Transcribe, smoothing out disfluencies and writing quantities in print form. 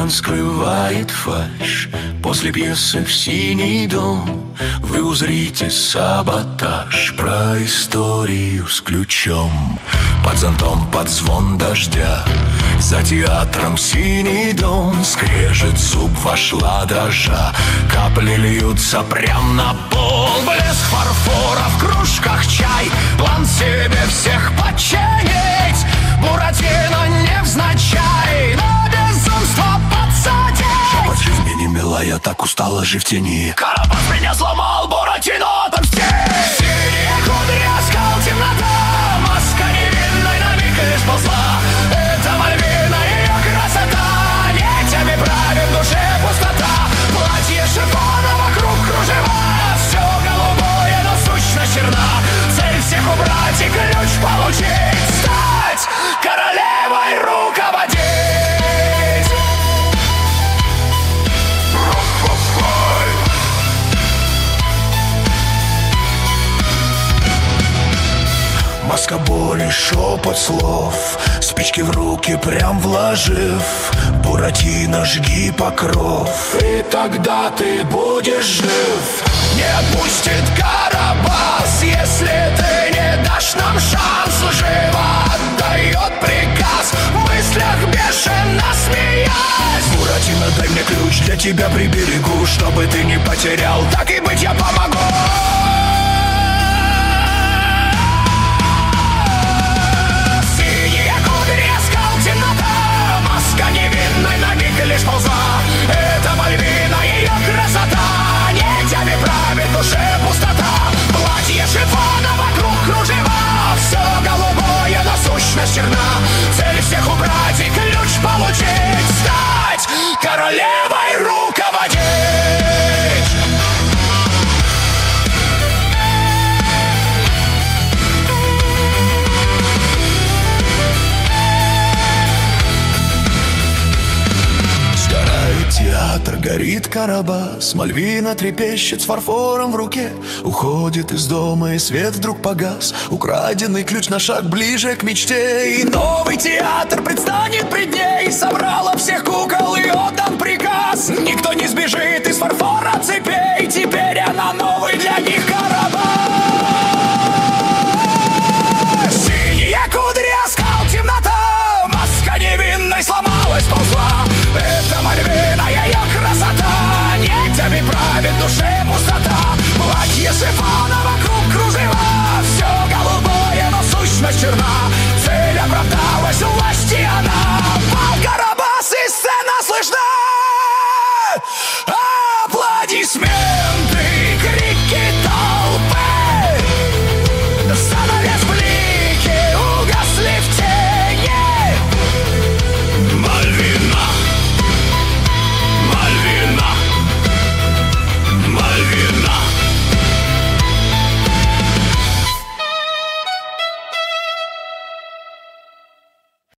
он скрывает фальшь. После пьесы в синий дом вы узрите саботаж. Про историю с ключом, под зонтом, под звон дождя. За театром синий дом, скрежет зуб, вошла дрожа. Капли льются прям на пол, блеск фарфора в кружках чай. План себе всех подчинить, Буратино невзначай, но безумство подсадить. Шепот жизни не мила, я так устала жить в тени. Карапас меня сломал, Буратино отомсти. Синие кудри, оскал, темнота, маска невинной на миг лишь ползла. Это Мальвина, ее красота, нитями правит в душе пустота. Платье шифона, вокруг кружева, все голубое, но сущность черна. Цель всех убрать и ключ получить, стать королевой, руководить. Маска боли, шепот слов, спички в руки прям вложив. Буратино, жги покров, и тогда ты будешь жив. Не отпустит Карабас, если ты не дашь нам шанс. Лживо отдает приказ, в мыслях бешено смеясь. Буратино, дай мне ключ, для тебя приберегу, чтобы ты не потерял. Так и быть, я помогу. Невинной на миг лишь ползла. Это Мальвина, ее красота, нитями правит в душе пустота. Платье шифона, вокруг кружева, все голубое, но сущность черна. Цель всех убрать и ключ получить, стать королевой, руководить. Театр, горит Карабас, Мальвина трепещет с фарфором в руке. Уходит из дома, и свет вдруг погас. Украденный ключ на шаг ближе к мечте. И новый театр предстанет пред ней. Собрала всех кукол и отдан приказ. Никто не сбежит из фарфора цепей. Теперь она новый для них Карабас.